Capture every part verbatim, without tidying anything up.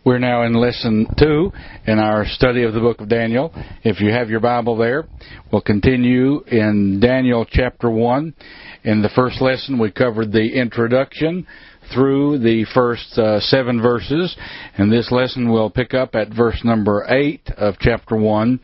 We're now in lesson two in our study of the book of Daniel. If you have your Bible there, we'll continue in Daniel chapter one. In the first lesson, we covered the introduction through the first uh, seven verses. And this lesson will pick up at verse number eight of chapter one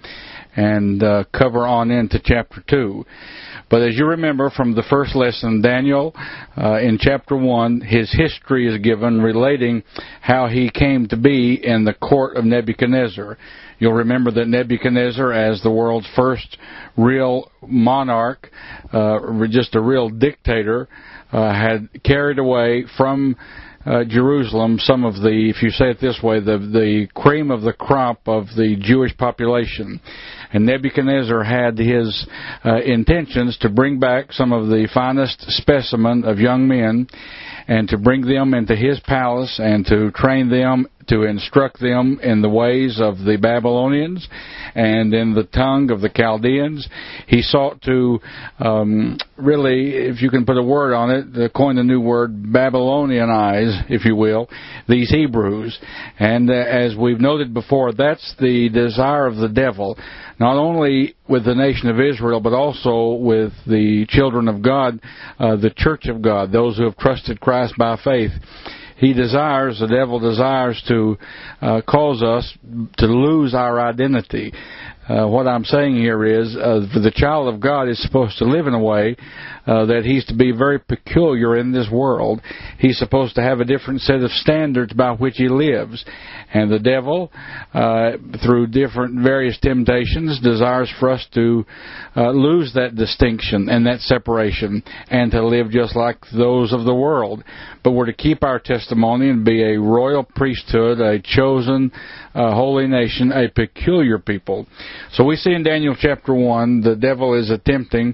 and uh, cover on into chapter two. But as you remember from the first lesson, Daniel, uh, in chapter one, his history is given relating how he came to be in the court of Nebuchadnezzar. You'll remember that Nebuchadnezzar, as the world's first real monarch, uh, just a real dictator, uh, had carried away from Uh, Jerusalem, some of the, if you say it this way, the the cream of the crop of the Jewish population. And Nebuchadnezzar had his uh, intentions to bring back some of the finest specimen of young men and to bring them into his palace and to train them, to instruct them in the ways of the Babylonians and in the tongue of the Chaldeans. He sought to um, really, if you can put a word on it, to coin a new word, Babylonianize, if you will, these Hebrews. And uh, as we've noted before, that's the desire of the devil, not only with the nation of Israel, but also with the children of God, uh, the church of God, those who have trusted Christ by faith. He desires, the devil desires to uh, cause us to lose our identity. Uh, what I'm saying here is, uh, for the child of God is supposed to live in a way uh, that he's to be very peculiar in this world. He's supposed to have a different set of standards by which he lives. And the devil, uh, through different various temptations, desires for us to uh, lose that distinction and that separation and to live just like those of the world. But we're to keep our testimony and be a royal priesthood, a chosen uh, holy nation, a peculiar people. So we see in Daniel chapter one, the devil is attempting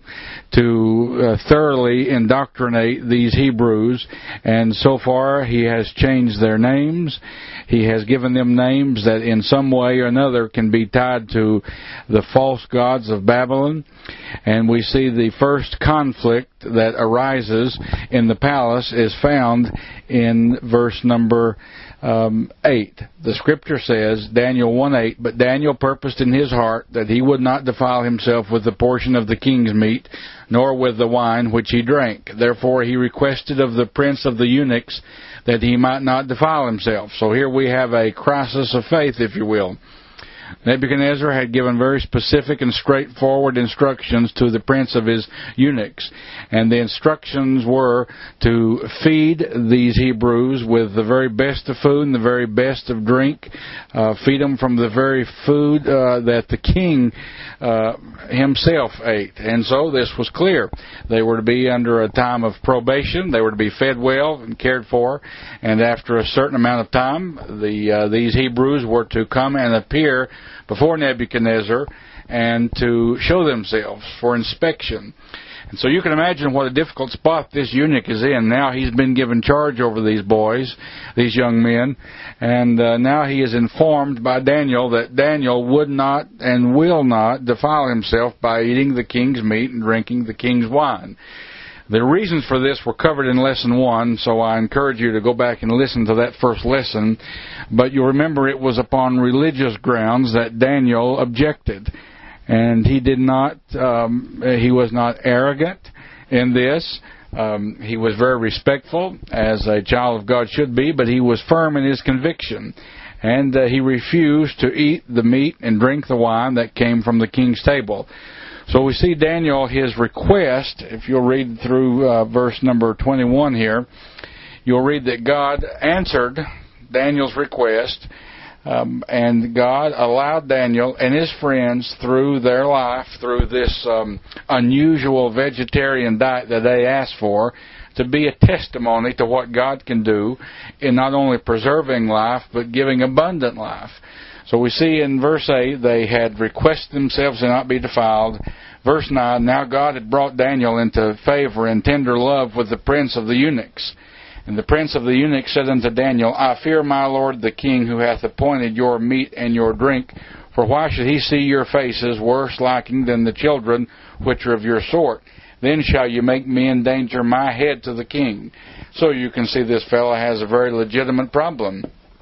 to uh, thoroughly indoctrinate these Hebrews, and so far he has changed their names. He has given them names that in some way or another can be tied to the false gods of Babylon. And we see the first conflict that arises in the palace is found in verse number um, eight. The scripture says, Daniel one eight, but Daniel purposed in his heart that he would not defile himself with the portion of the king's meat, nor with the wine which he drank. Therefore he requested of the prince of the eunuchs that he might not defile himself. So here we have a crisis of faith, if you will. Nebuchadnezzar had given very specific and straightforward instructions to the prince of his eunuchs. And the instructions were to feed these Hebrews with the very best of food and the very best of drink. Uh, feed them from the very food uh, that the king uh, himself ate. And so this was clear. They were to be under a time of probation. They were to be fed well and cared for. And after a certain amount of time, the uh, these Hebrews were to come and appear before Nebuchadnezzar and to show themselves for inspection. And so you can imagine what a difficult spot this eunuch is in. Now he's been given charge over these boys, these young men, and uh, now he is informed by Daniel that Daniel would not and will not defile himself by eating the king's meat and drinking the king's wine. The reasons for this were covered in lesson one, so I encourage you to go back and listen to that first lesson. But you'll remember it was upon religious grounds that Daniel objected. And he did not, um, he was not arrogant in this. Um, he was very respectful, as a child of God should be, but he was firm in his conviction. And uh, he refused to eat the meat and drink the wine that came from the king's table. So we see Daniel, his request, if you'll read through uh, verse number twenty-one here, you'll read that God answered Daniel's request, um, and God allowed Daniel and his friends through their life, through this um, unusual vegetarian diet that they asked for, to be a testimony to what God can do in not only preserving life, but giving abundant life. So we see in verse eight, they had requested themselves to not be defiled. Verse nine, now God had brought Daniel into favor and tender love with the prince of the eunuchs. And the prince of the eunuchs said unto Daniel, I fear my lord the king, who hath appointed your meat and your drink. For why should he see your faces worse liking than the children which are of your sort? Then shall you make me endanger my head to the king. So you can see this fellow has a very legitimate problem.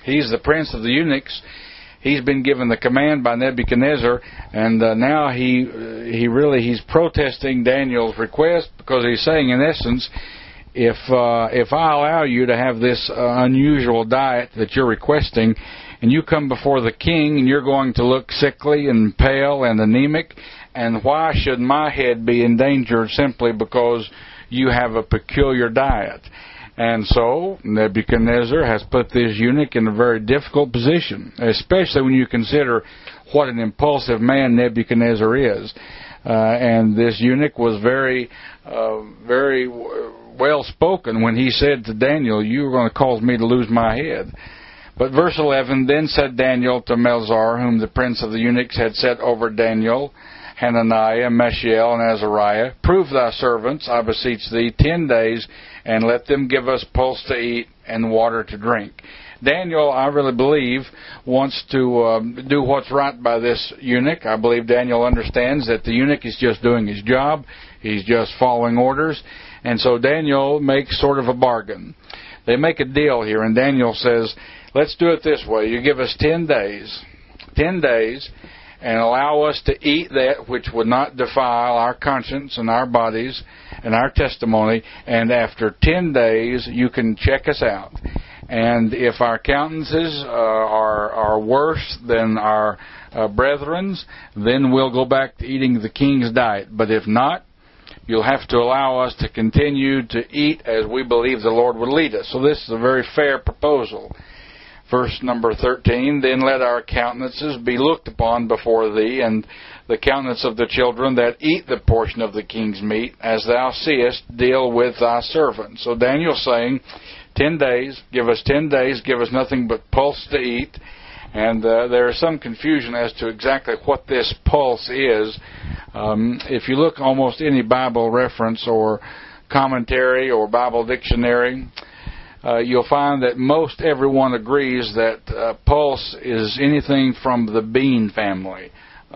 He's the prince of the eunuchs. He's been given the command by Nebuchadnezzar, and uh, now he uh, he really he's protesting Daniel's request, because he's saying, in essence, if uh, if I allow you to have this uh, unusual diet that you're requesting, and you come before the king and you're going to look sickly and pale and anemic, and why should my head be endangered simply because you have a peculiar diet? And so Nebuchadnezzar has put this eunuch in a very difficult position, especially when you consider what an impulsive man Nebuchadnezzar is. Uh, and this eunuch was very, uh, very well spoken when he said to Daniel, "You are going to cause me to lose my head." But verse eleven, then said Daniel to Melzar, whom the prince of the eunuchs had set over Daniel, Hananiah, Mishael, and Azariah, prove thy servants, I beseech thee, ten days, and let them give us pulse to eat and water to drink. Daniel, I really believe, wants to um, do what's right by this eunuch. I believe Daniel understands that the eunuch is just doing his job. He's just following orders. And so Daniel makes sort of a bargain. They make a deal here, and Daniel says, let's do it this way. You give us ten days, ten days, and allow us to eat that which would not defile our conscience and our bodies and our testimony, and after ten days you can check us out. And if our countenances uh, are, are worse than our uh, brethren's, then we'll go back to eating the king's diet. But if not, you'll have to allow us to continue to eat as we believe the Lord would lead us. So this is a very fair proposal. Verse number thirteen, then let our countenances be looked upon before thee, and the countenance of the children that eat the portion of the king's meat, as thou seest, deal with thy servant. So Daniel's saying, ten days, give us ten days, give us nothing but pulse to eat. And uh, there is some confusion as to exactly what this pulse is. Um, if you look almost any Bible reference or commentary or Bible dictionary, Uh, you'll find that most everyone agrees that uh, pulse is anything from the bean family,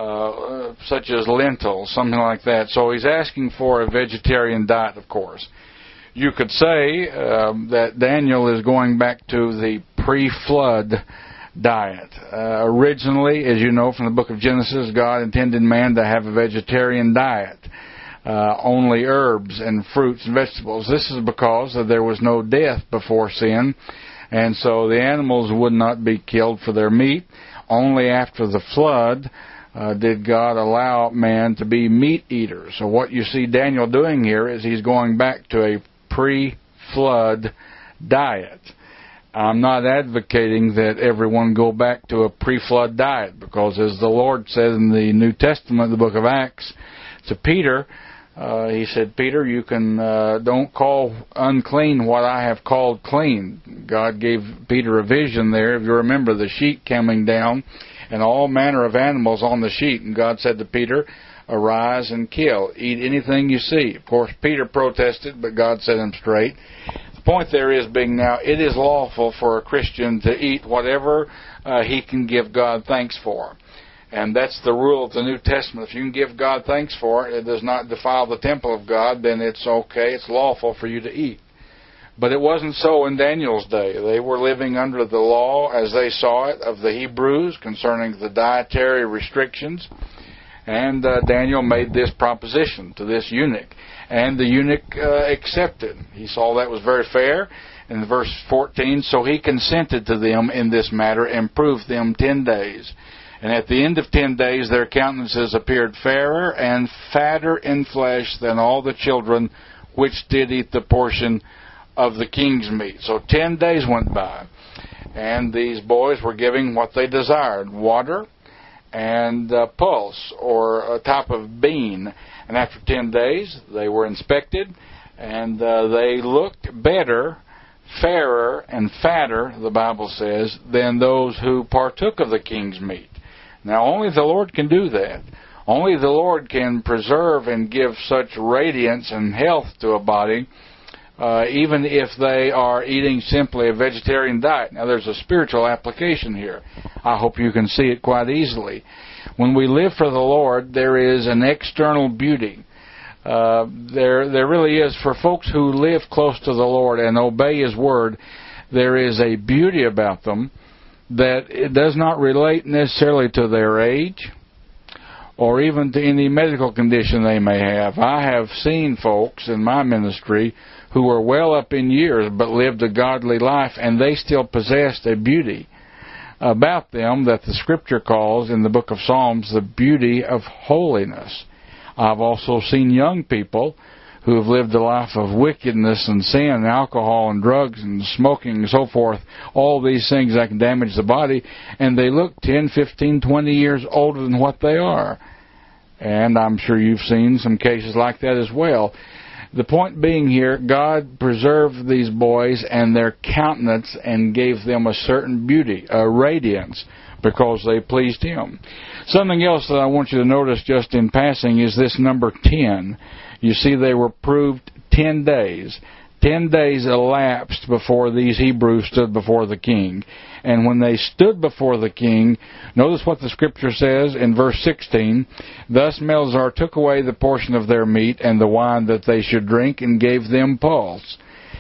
uh, such as lentils, something like that. So he's asking for a vegetarian diet, of course. You could say uh, that Daniel is going back to the pre-flood diet. Uh, originally, as you know from the book of Genesis, God intended man to have a vegetarian diet. Uh, only herbs and fruits and vegetables. This is because there was no death before sin, and so the animals would not be killed for their meat. Only after the flood uh, did God allow man to be meat eaters. So what you see Daniel doing here is he's going back to a pre-flood diet. I'm not advocating that everyone go back to a pre-flood diet, because as the Lord said in the New Testament, the book of Acts, to Peter, Uh, he said, Peter, you can uh, don't call unclean what I have called clean. God gave Peter a vision there. If you remember, the sheet coming down and all manner of animals on the sheet. And God said to Peter, arise and kill. Eat anything you see. Of course, Peter protested, but God set him straight. The point there is being now, it is lawful for a Christian to eat whatever uh, he can give God thanks for. And that's the rule of the New Testament. If you can give God thanks for it, it does not defile the temple of God, then it's okay, it's lawful for you to eat. But it wasn't so in Daniel's day. They were living under the law, as they saw it, of the Hebrews concerning the dietary restrictions. And uh, Daniel made this proposition to this eunuch. And the eunuch uh, accepted. He saw that was very fair. In verse fourteen, so he consented to them in this matter and proved them ten days. And at the end of ten days, their countenances appeared fairer and fatter in flesh than all the children which did eat the portion of the king's meat. So ten days went by, and these boys were giving what they desired, water and uh, pulse, or a type of bean. And after ten days, they were inspected, and uh, they looked better, fairer, and fatter, the Bible says, than those who partook of the king's meat. Now, only the Lord can do that. Only the Lord can preserve and give such radiance and health to a body, uh, even if they are eating simply a vegetarian diet. Now, there's a spiritual application here. I hope you can see it quite easily. When we live for the Lord, there is an external beauty. Uh, there, there really is. For folks who live close to the Lord and obey His Word, there is a beauty about them that it does not relate necessarily to their age or even to any medical condition they may have. I have seen folks in my ministry who were well up in years but lived a godly life, and they still possessed a beauty about them that the Scripture calls in the book of Psalms the beauty of holiness. I've also seen young people who have lived a life of wickedness and sin and alcohol and drugs and smoking and so forth, all these things that can damage the body, and they look ten, fifteen, twenty years older than what they are. And I'm sure you've seen some cases like that as well. The point being here, God preserved these boys and their countenance and gave them a certain beauty, a radiance, because they pleased Him. Something else that I want you to notice just in passing is this number ten. You see, they were proved ten days. Ten days elapsed before these Hebrews stood before the king. And when they stood before the king, notice what the Scripture says in verse sixteen. Thus Melzar took away the portion of their meat and the wine that they should drink, and gave them pulse.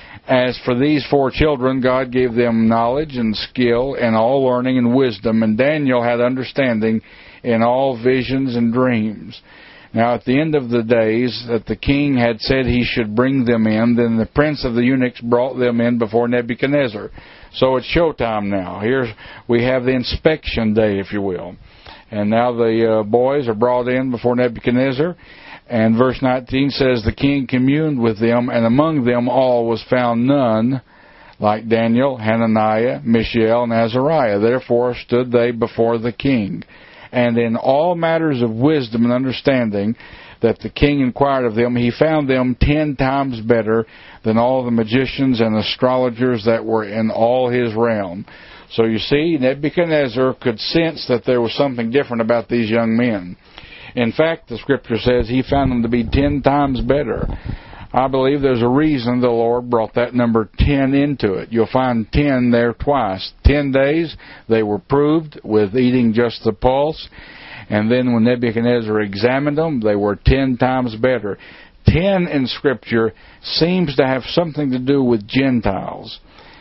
As for these four children, God gave them knowledge and skill and all learning and wisdom, and Daniel had understanding in all visions and dreams. Now, at the end of the days that the king had said he should bring them in, then the prince of the eunuchs brought them in before Nebuchadnezzar. So it's showtime now. Here we have the inspection day, if you will. And now the uh, boys are brought in before Nebuchadnezzar. And verse nineteen says, the king communed with them, and among them all was found none like Daniel, Hananiah, Mishael, and Azariah. Therefore stood they before the king. And in all matters of wisdom and understanding that the king inquired of them, he found them ten times better than all the magicians and astrologers that were in all his realm. So you see, Nebuchadnezzar could sense that there was something different about these young men. In fact, the Scripture says he found them to be ten times better. I believe there's a reason the Lord brought that number ten into it. You'll find ten there twice. Ten days, they were proved with eating just the pulse. And then when Nebuchadnezzar examined them, they were ten times better. Ten in Scripture seems to have something to do with Gentiles.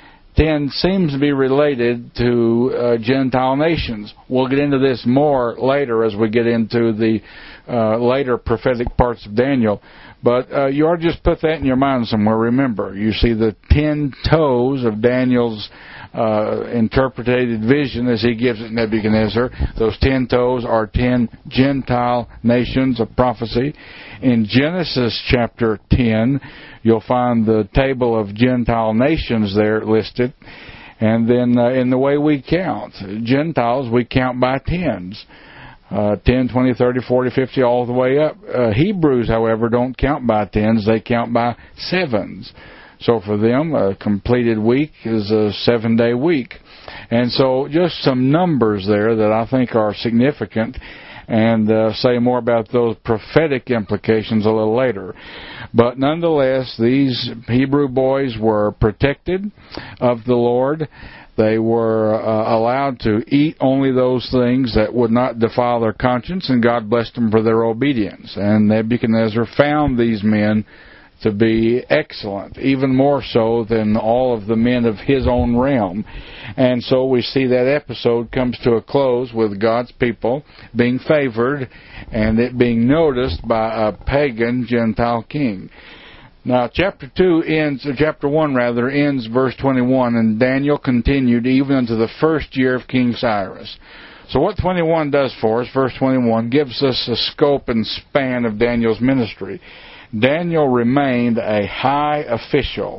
Ten seems to be related to uh, Gentile nations. We'll get into this more later as we get into the uh, later prophetic parts of Daniel. But uh, you ought to just put that in your mind somewhere. Remember, you see the ten toes of Daniel's uh, interpreted vision as he gives it Nebuchadnezzar. Those ten toes are ten Gentile nations of prophecy. In Genesis chapter ten, you'll find the table of Gentile nations there listed. And then uh, in the way we count, Gentiles, we count by tens. Uh, ten, twenty, thirty, forty, fifty, all the way up. Uh, Hebrews, however, don't count by tens. They count by sevens. So for them, a completed week is a seven-day week. And so just some numbers there that I think are significant, and uh, say more about those prophetic implications a little later. But nonetheless, these Hebrew boys were protected of the Lord. They were uh, allowed to eat only those things that would not defile their conscience, and God blessed them for their obedience. And Nebuchadnezzar found these men to be excellent, even more so than all of the men of his own realm. And so we see that episode comes to a close with God's people being favored and it being noticed by a pagan Gentile king. Now, chapter two ends, or chapter one rather, ends verse twenty-one, and Daniel continued even unto the first year of King Cyrus. So what twenty-one does for us, verse twenty-one, gives us a scope and span of Daniel's ministry. Daniel remained a high official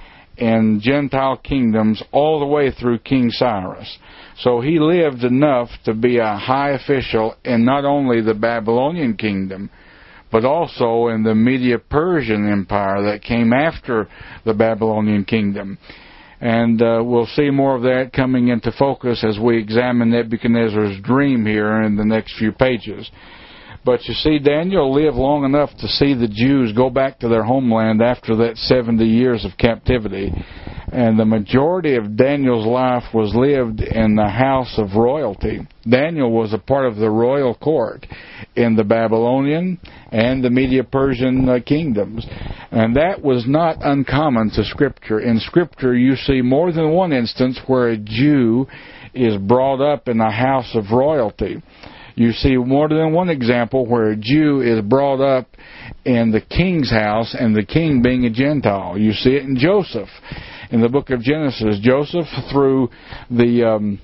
in Gentile kingdoms all the way through King Cyrus. So he lived enough to be a high official in not only the Babylonian kingdom, but also in the Medo-Persian Empire that came after the Babylonian kingdom. And uh, we'll see more of that coming into focus as we examine Nebuchadnezzar's dream here in the next few pages. But you see, Daniel lived long enough to see the Jews go back to their homeland after that seventy years of captivity. And the majority of Daniel's life was lived in the house of royalty. Daniel was a part of the royal court in the Babylonian and the Medo-Persian uh, kingdoms. And that was not uncommon to Scripture. In Scripture, you see more than one instance where a Jew is brought up in a house of royalty. You see more than one example where a Jew is brought up in the king's house, and the king being a Gentile. You see it in Joseph. In the book of Genesis, Joseph, through the um,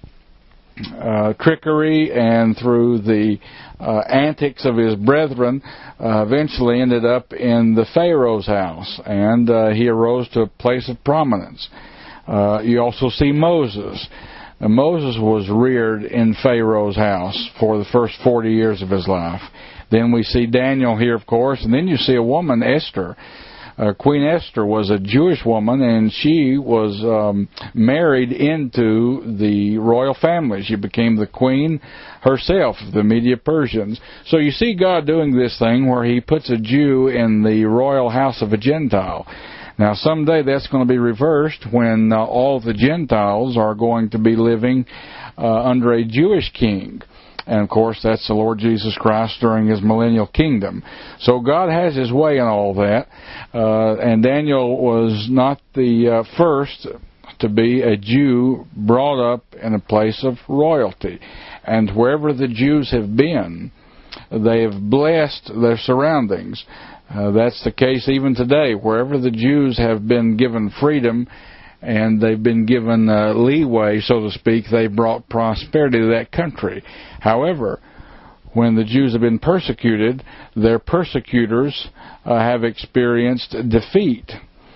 uh, trickery and through the uh, antics of his brethren, uh, eventually ended up in the Pharaoh's house, and uh, he arose to a place of prominence. Uh, you also see Moses. Uh, Moses was reared in Pharaoh's house for the first forty years of his life. Then we see Daniel here, of course, and then you see a woman, Esther. Uh, Queen Esther was a Jewish woman, and she was um, married into the royal family. She became the queen herself of the Medo-Persians. So you see God doing this thing where He puts a Jew in the royal house of a Gentile. Now, someday that's going to be reversed when uh, all the Gentiles are going to be living uh, under a Jewish king. And, of course, that's the Lord Jesus Christ during His millennial kingdom. So God has His way in all that. Uh, and Daniel was not the uh, first to be a Jew brought up in a place of royalty. And wherever the Jews have been, they have blessed their surroundings. Uh, that's the case even today. Wherever the Jews have been given freedom and they've been given uh, leeway, so to speak, they've brought prosperity to that country. However, when the Jews have been persecuted, their persecutors uh, have experienced defeat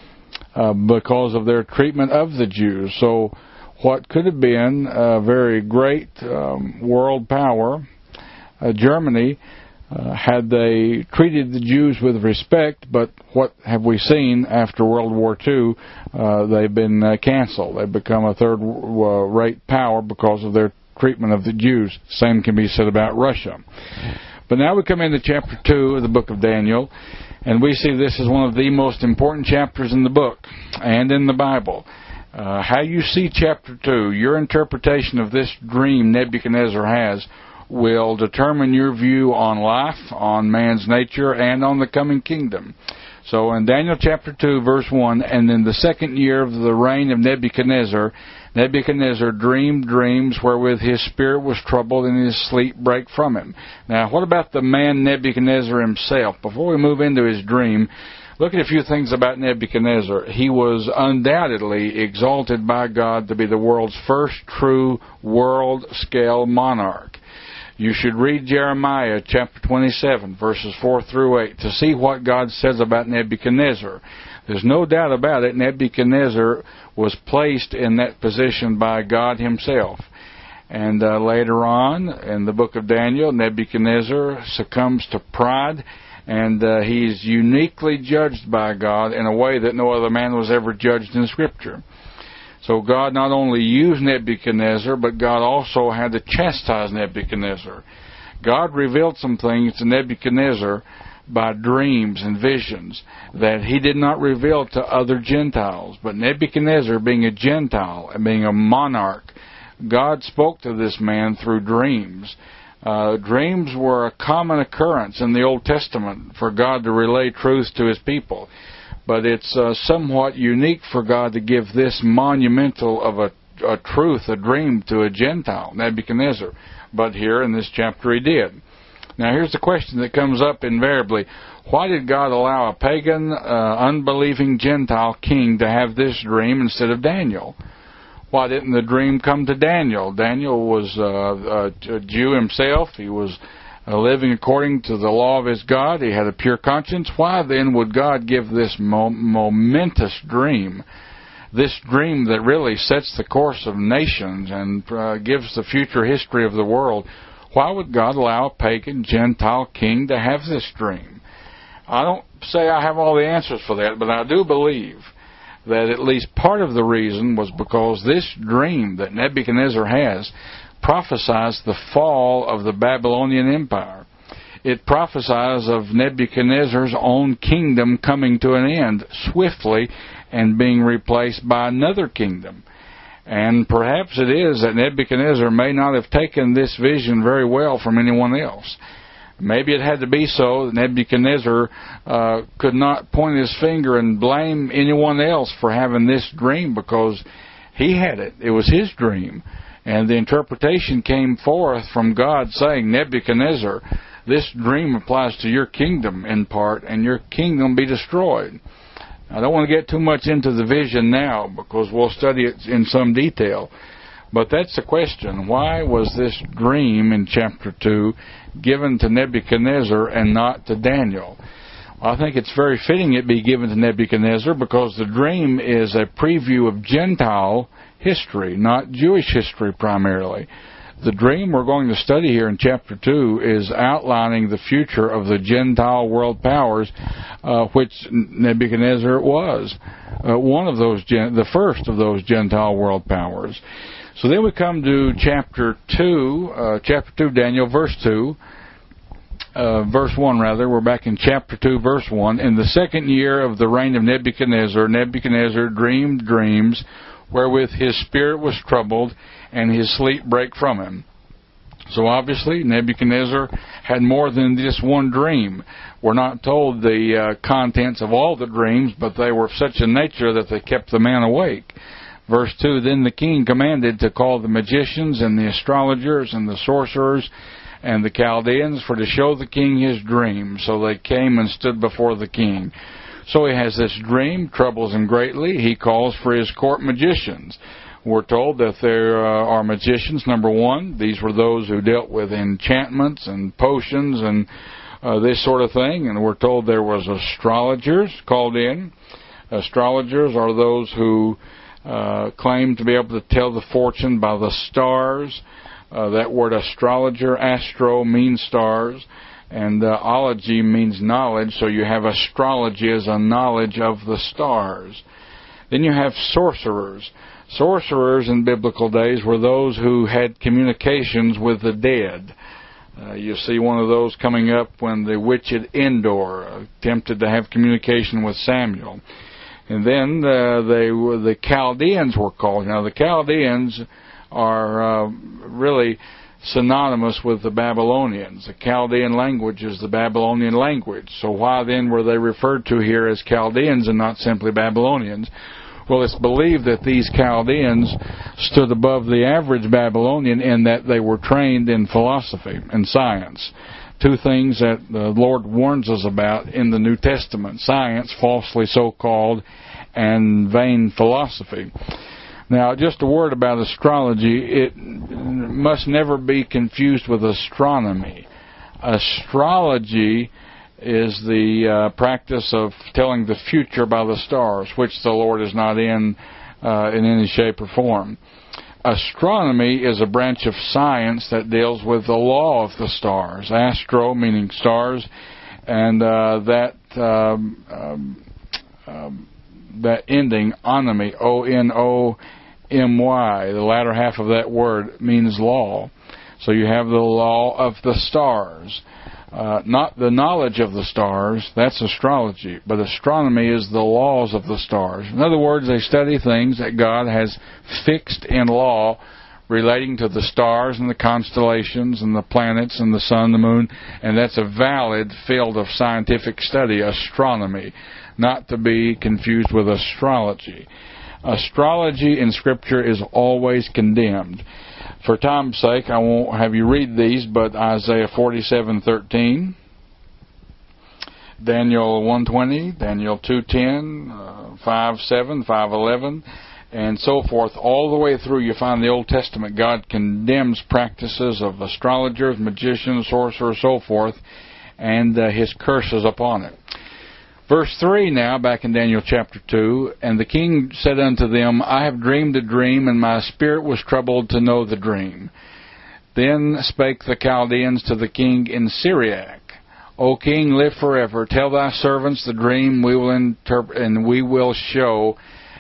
uh, because of their treatment of the Jews. So what could have been a very great um, world power, uh, Germany, Uh, had they treated the Jews with respect, but what have we seen after World War Two? Uh, they've been uh, canceled. They've become a third-rate uh, power because of their treatment of the Jews. Same can be said about Russia. But now we come into chapter two of the book of Daniel, and we see this is one of the most important chapters in the book and in the Bible. Uh, how you see chapter two, your interpretation of this dream Nebuchadnezzar has, will determine your view on life, on man's nature, and on the coming kingdom. So in Daniel chapter two, verse one, and in the second year of the reign of Nebuchadnezzar, Nebuchadnezzar dreamed dreams wherewith his spirit was troubled, and his sleep brake from him. Now, what about the man Nebuchadnezzar himself? Before we move into his dream, look at a few things about Nebuchadnezzar. He was undoubtedly exalted by God to be the world's first true world-scale monarch. You should read Jeremiah chapter twenty-seven, verses four through eight, to see what God says about Nebuchadnezzar. There's no doubt about it, Nebuchadnezzar was placed in that position by God Himself. And uh, later on, in the book of Daniel, Nebuchadnezzar succumbs to pride, and uh, he's uniquely judged by God in a way that no other man was ever judged in Scripture. So God not only used Nebuchadnezzar, but God also had to chastise Nebuchadnezzar. God revealed some things to Nebuchadnezzar by dreams and visions that He did not reveal to other Gentiles. But Nebuchadnezzar, being a Gentile and being a monarch, God spoke to this man through dreams. Uh, dreams were a common occurrence in the Old Testament for God to relay truth to His people. But it's uh, somewhat unique for God to give this monumental of a, a truth, a dream, to a Gentile, Nebuchadnezzar. But here in this chapter He did. Now here's the question that comes up invariably. Why did God allow a pagan, uh, unbelieving Gentile king to have this dream instead of Daniel? Why didn't the dream come to Daniel? Daniel was uh, a Jew himself. He was Uh, living according to the law of his God. He had a pure conscience. Why then would God give this mo- momentous dream, this dream that really sets the course of nations and uh, gives the future history of the world? Why would God allow a pagan Gentile king to have this dream? I don't say I have all the answers for that, but I do believe that at least part of the reason was because this dream that Nebuchadnezzar has prophesies the fall of the Babylonian Empire. it prophesies of Nebuchadnezzar's own kingdom coming to an end swiftly and being replaced by another kingdom. And perhaps it is that Nebuchadnezzar may not have taken this vision very well from anyone else. Maybe it had to be so that Nebuchadnezzar uh, could not point his finger and blame anyone else for having this dream, because he had it. It was his dream. And the interpretation came forth from God saying, Nebuchadnezzar, this dream applies to your kingdom in part, and your kingdom be destroyed. I don't want to get too much into the vision now, because we'll study it in some detail. But that's the question. Why was this dream in chapter two given to Nebuchadnezzar and not to Daniel? Well, I think it's very fitting it be given to Nebuchadnezzar, because the dream is a preview of Gentile history, not Jewish history primarily. The dream we're going to study here in chapter two is outlining the future of the Gentile world powers, uh, which Nebuchadnezzar was. Uh, one of those, gen- the first of those Gentile world powers. So then we come to chapter two, uh, chapter two, Daniel, verse two, uh, verse one rather. We're back in chapter two, verse one. In the second year of the reign of Nebuchadnezzar, Nebuchadnezzar dreamed dreams wherewith his spirit was troubled, and his sleep brake from him. So obviously, Nebuchadnezzar had more than just one dream. We're not told the uh, contents of all the dreams, but they were of such a nature that they kept the man awake. Verse two, then the king commanded to call the magicians and the astrologers and the sorcerers and the Chaldeans for to show the king his dream. So they came and stood before the king. So he has this dream, troubles him greatly. He calls for his court magicians. We're told that there uh, are magicians, number one. These were those who dealt with enchantments and potions and uh, this sort of thing. And we're told there was astrologers called in. Astrologers are those who uh, claim to be able to tell the fortune by the stars. Uh, that word astrologer, astro, means stars. And uh, ology means knowledge, so you have astrology as a knowledge of the stars. Then you have sorcerers. Sorcerers in biblical days were those who had communications with the dead. Uh, you see one of those coming up when the witch at Endor attempted to have communication with Samuel. And then uh, they were, the Chaldeans were called. Now the Chaldeans are uh, really synonymous with the Babylonians. The Chaldean language is the Babylonian language. So why then were they referred to here as Chaldeans and not simply Babylonians? Well, it's believed that these Chaldeans stood above the average Babylonian in that they were trained in philosophy and science. Two things that the Lord warns us about in the New Testament: science, falsely so called, and vain philosophy. Now, just a word about astrology. It must never be confused with astronomy. Astrology is the uh, practice of telling the future by the stars, which the Lord is not in uh, in any shape or form. Astronomy is a branch of science that deals with the law of the stars. Astro meaning stars, and uh, that um, um, um, that ending, onomy, O N O M Y, the latter half of that word means law. So you have the law of the stars. Uh, not the knowledge of the stars, that's astrology, but astronomy is the laws of the stars. In other words, they study things that God has fixed in law relating to the stars and the constellations and the planets and the sun, the moon, and that's a valid field of scientific study, astronomy, not to be confused with astrology. Astrology in Scripture is always condemned. For time's sake, I won't have you read these, but Isaiah forty-seven thirteen, Daniel one twenty, Daniel two ten, uh, five seven, five eleven, and so forth. All the way through, you find the Old Testament, God condemns practices of astrologers, magicians, sorcerers, so forth, and uh, His curses upon it. Verse three now, back in Daniel chapter two, and the king said unto them, I have dreamed a dream, and my spirit was troubled to know the dream. Then spake the Chaldeans to the king in Syriac, O king, live forever. Tell thy servants the dream, we will interpret, and we will show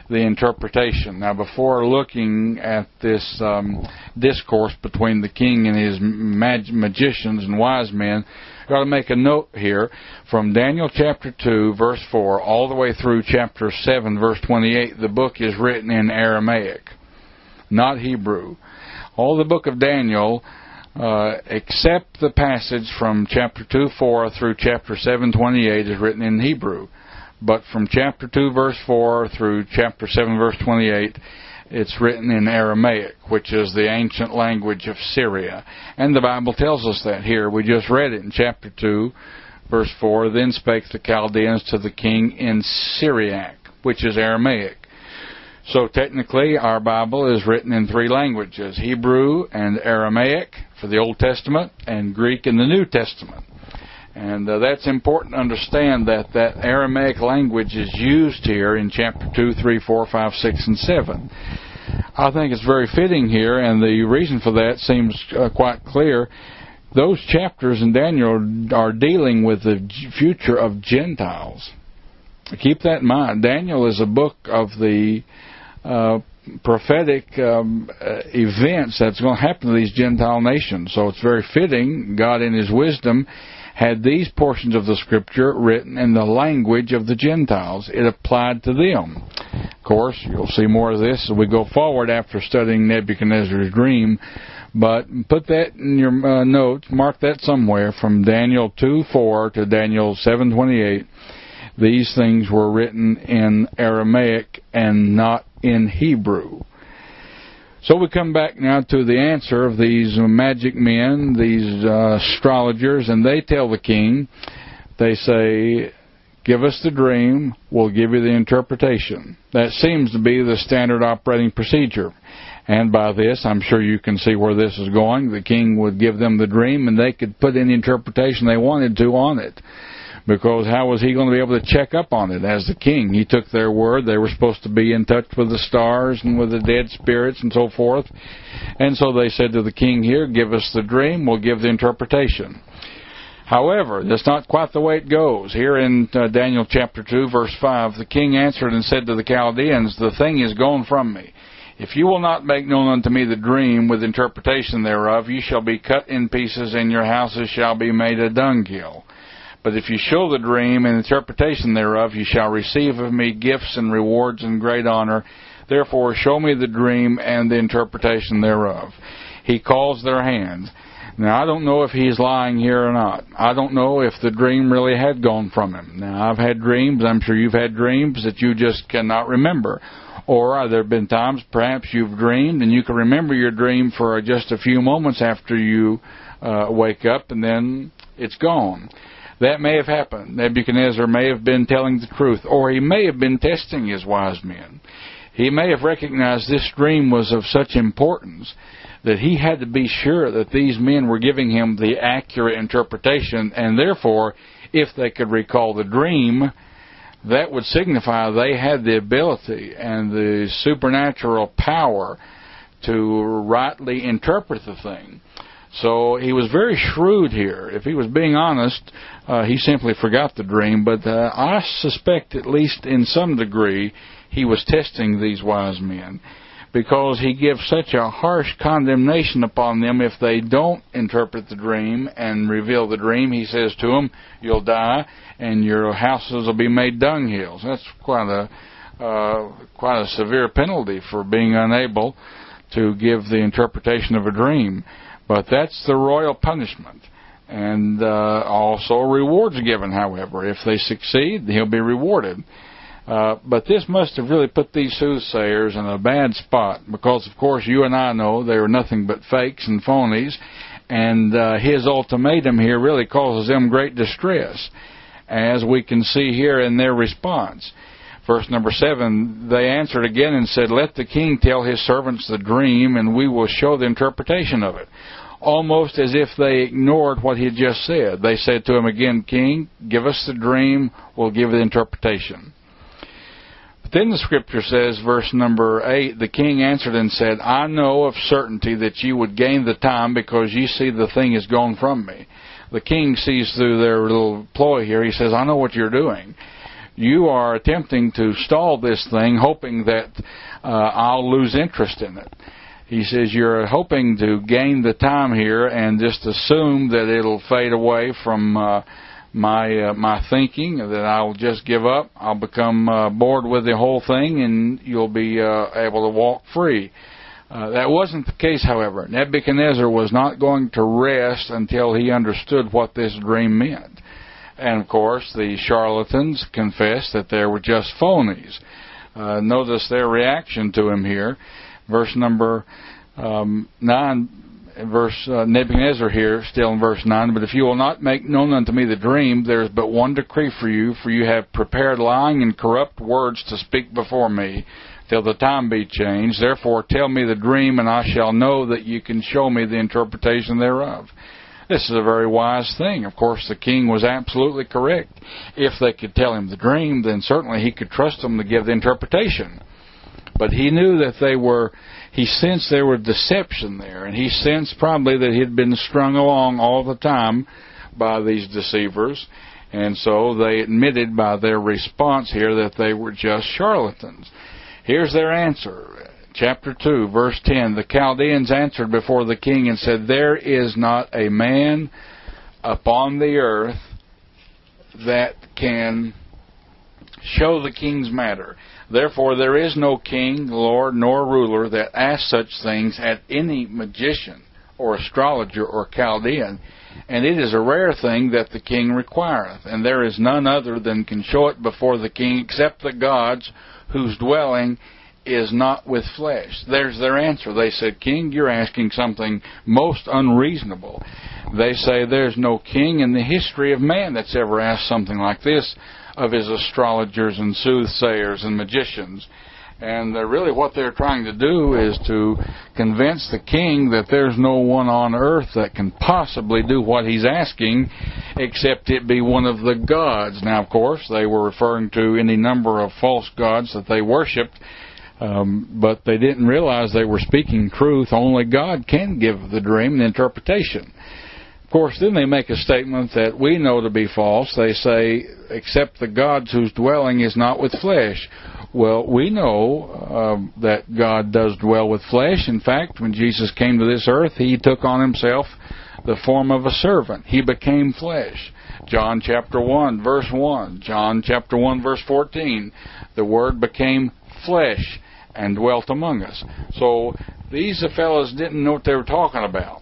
the interpretation. Now, before looking at this um, discourse between the king and his mag- magicians and wise men, I've got to make a note here from Daniel chapter two, verse four, all the way through chapter seven, verse twenty-eight. The book is written in Aramaic, not Hebrew. All the book of Daniel, uh, except the passage from chapter two, four through chapter seven, twenty-eight, is written in Hebrew. But from chapter two, verse four through chapter seven, verse twenty-eight, it's written in Aramaic, which is the ancient language of Syria. And the Bible tells us that here. We just read it in chapter two, verse four. Then spake the Chaldeans to the king in Syriac, which is Aramaic. So technically, our Bible is written in three languages: Hebrew and Aramaic for the Old Testament, and Greek in the New Testament. And uh, that's important to understand, that that Aramaic language is used here in chapter two, three, four, five, six, and seven. I think it's very fitting here, and the reason for that seems uh, quite clear. Those chapters in Daniel are dealing with the future of Gentiles. Keep that in mind. Daniel is a book of the uh, prophetic um, uh, events that's going to happen to these Gentile nations. So it's very fitting. God, in His wisdom, had these portions of the Scripture written in the language of the Gentiles. It applied to them. Of course, you'll see more of this as we go forward after studying Nebuchadnezzar's dream. But put that in your uh, notes, mark that somewhere, from Daniel two four to Daniel seven twenty-eight. These things were written in Aramaic and not in Hebrew. So we come back now to the answer of these magic men, these uh, astrologers, and they tell the king, they say, give us the dream, we'll give you the interpretation. That seems to be the standard operating procedure. And by this, I'm sure you can see where this is going. The king would give them the dream, and they could put any interpretation they wanted to on it. Because how was he going to be able to check up on it as the king? He took their word. They were supposed to be in touch with the stars and with the dead spirits and so forth. And so they said to the king here, give us the dream, we'll give the interpretation. However, that's not quite the way it goes. Here in uh, Daniel chapter two, verse five, the king answered and said to the Chaldeans, the thing is gone from me. If you will not make known unto me the dream with interpretation thereof, you shall be cut in pieces, and your houses shall be made a dunghill. But if you show the dream and interpretation thereof, you shall receive of me gifts and rewards and great honor. Therefore show me the dream and the interpretation thereof. He calls their hands. Now, I don't know if he's lying here or not. I don't know if the dream really had gone from him. Now, I've had dreams. I'm sure you've had dreams that you just cannot remember. Or there have been times perhaps you've dreamed and you can remember your dream for just a few moments after you uh, wake up, and then it's gone. That may have happened. Nebuchadnezzar may have been telling the truth, or he may have been testing his wise men. He may have recognized this dream was of such importance that he had to be sure that these men were giving him the accurate interpretation, and therefore, if they could recall the dream, that would signify they had the ability and the supernatural power to rightly interpret the thing. So he was very shrewd here. If he was being honest, uh, he simply forgot the dream. But uh, I suspect, at least in some degree, he was testing these wise men, because he gives such a harsh condemnation upon them if they don't interpret the dream and reveal the dream. He says to them, you'll die, and your houses will be made dunghills. That's quite a uh, quite a severe penalty for being unable to give the interpretation of a dream. But that's the royal punishment. And uh, also rewards given, however. If they succeed, he'll be rewarded. Uh, but this must have really put these soothsayers in a bad spot, because, of course, you and I know they were nothing but fakes and phonies, and uh, his ultimatum here really causes them great distress, as we can see here in their response. Verse number seven, they answered again and said, let the king tell his servants the dream, and we will show the interpretation of it. Almost as if they ignored what he had just said. They said to him again, king, give us the dream, we'll give the interpretation. But then the scripture says, verse number eight, the king answered and said, I know of certainty that you would gain the time, because you see the thing is gone from me. The king sees through their little ploy here. He says, I know what you're doing. You are attempting to stall this thing, hoping that uh, I'll lose interest in it. He says, you're hoping to gain the time here and just assume that it'll fade away from uh, my uh, my thinking, that I'll just give up, I'll become uh, bored with the whole thing, and you'll be uh, able to walk free. Uh, that wasn't the case, however. Nebuchadnezzar was not going to rest until he understood what this dream meant. And, of course, the charlatans confessed that they were just phonies. Uh, notice their reaction to him here. Verse number um, nine, verse uh, Nebuchadnezzar here, still in verse nine, but if you will not make known unto me the dream, there is but one decree for you, for you have prepared lying and corrupt words to speak before me, till the time be changed. Therefore tell me the dream, and I shall know that you can show me the interpretation thereof. This is a very wise thing. Of course, the king was absolutely correct. If they could tell him the dream, then certainly he could trust them to give the interpretation. But he knew that they were, he sensed there was deception there, and he sensed probably that he had been strung along all the time by these deceivers, and so they admitted by their response here that they were just charlatans. Here's their answer. Chapter two, verse ten, the Chaldeans answered before the king and said, there is not a man upon the earth that can show the king's matter. Therefore there is no king, lord, nor ruler that asks such things at any magician or astrologer or Chaldean. And it is a rare thing that the king requireth, and there is none other than can show it before the king except the gods whose dwelling is not with flesh. There's their answer. They said, King, you're asking something most unreasonable. They say there's no king in the history of man that's ever asked something like this of his astrologers and soothsayers and magicians. And uh, really what they're trying to do is to convince the king that there's no one on earth that can possibly do what he's asking except it be one of the gods. Now, of course, they were referring to any number of false gods that they worshipped, um, but they didn't realize they were speaking truth. Only God can give the dream the interpretation. Of course, then they make a statement that we know to be false. They say, except the gods whose dwelling is not with flesh. Well, we know uh, that God does dwell with flesh. In fact, when Jesus came to this earth, He took on Himself the form of a servant. He became flesh. John chapter one, verse one. John chapter one, verse fourteen. The Word became flesh and dwelt among us. So these fellows didn't know what they were talking about.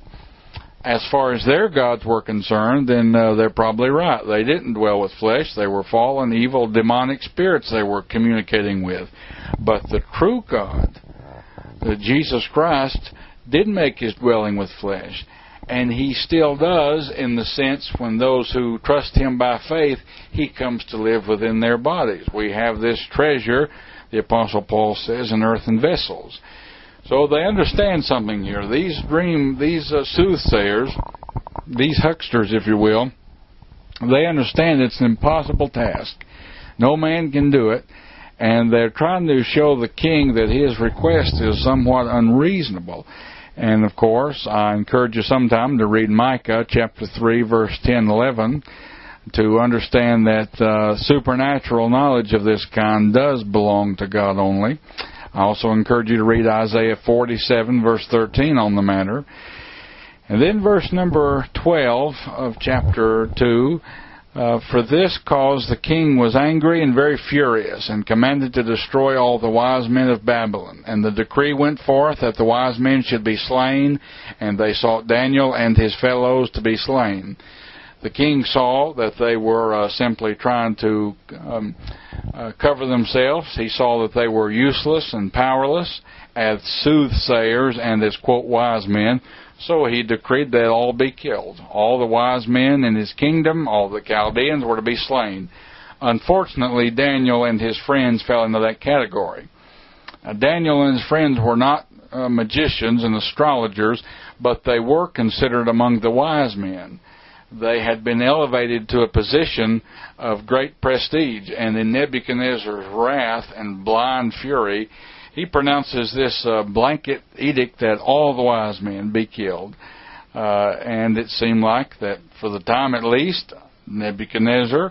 As far as their gods were concerned, then uh, they're probably right. They didn't dwell with flesh. They were fallen, evil, demonic spirits they were communicating with. But the true God, the Jesus Christ, did make His dwelling with flesh. And He still does, in the sense when those who trust Him by faith, He comes to live within their bodies. We have this treasure, the Apostle Paul says, in earthen vessels. So they understand something here. These dream, these uh, soothsayers, these hucksters, if you will, they understand it's an impossible task. No man can do it, and they're trying to show the king that his request is somewhat unreasonable. And of course, I encourage you sometime to read Micah chapter three, verse ten, eleven, to understand that uh, supernatural knowledge of this kind does belong to God only. I also encourage you to read Isaiah forty-seven, verse thirteen on the matter. And then verse number twelve of chapter two, uh, for this cause the king was angry and very furious, and commanded to destroy all the wise men of Babylon. And the decree went forth that the wise men should be slain, and they sought Daniel and his fellows to be slain. The king saw that they were uh, simply trying to um, uh, cover themselves. He saw that they were useless and powerless as soothsayers and as, quote, wise men. So he decreed that all be killed. All the wise men in his kingdom, all the Chaldeans, were to be slain. Unfortunately, Daniel and his friends fell into that category. Now, Daniel and his friends were not uh, magicians and astrologers, but they were considered among the wise men. They had been elevated to a position of great prestige, and in Nebuchadnezzar's wrath and blind fury, he pronounces this uh, blanket edict that all the wise men be killed. Uh, and it seemed like that, for the time at least, Nebuchadnezzar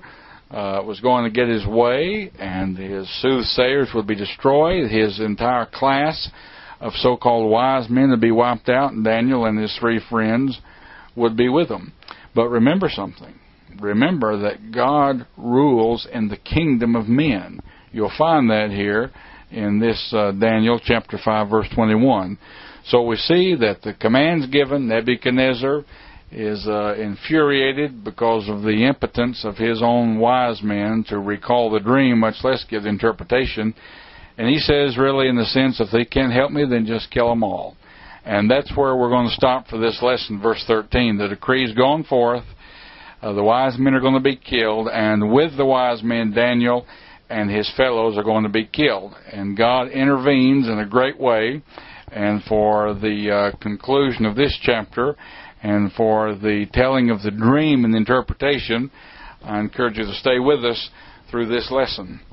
uh, was going to get his way, and his soothsayers would be destroyed. His entire class of so-called wise men would be wiped out, and Daniel and his three friends would be with them. But remember something. Remember that God rules in the kingdom of men. You'll find that here in this uh, Daniel chapter five, verse twenty-one. So we see that the commands given, Nebuchadnezzar is uh, infuriated because of the impotence of his own wise men to recall the dream, much less give the interpretation. And he says, really, in the sense, if they can't help me, then just kill them all. And that's where we're going to stop for this lesson, verse thirteen. The decree is gone forth. Uh, the wise men are going to be killed, and with the wise men, Daniel and his fellows are going to be killed. And God intervenes in a great way. And for the uh, conclusion of this chapter, and for the telling of the dream and the interpretation, I encourage you to stay with us through this lesson.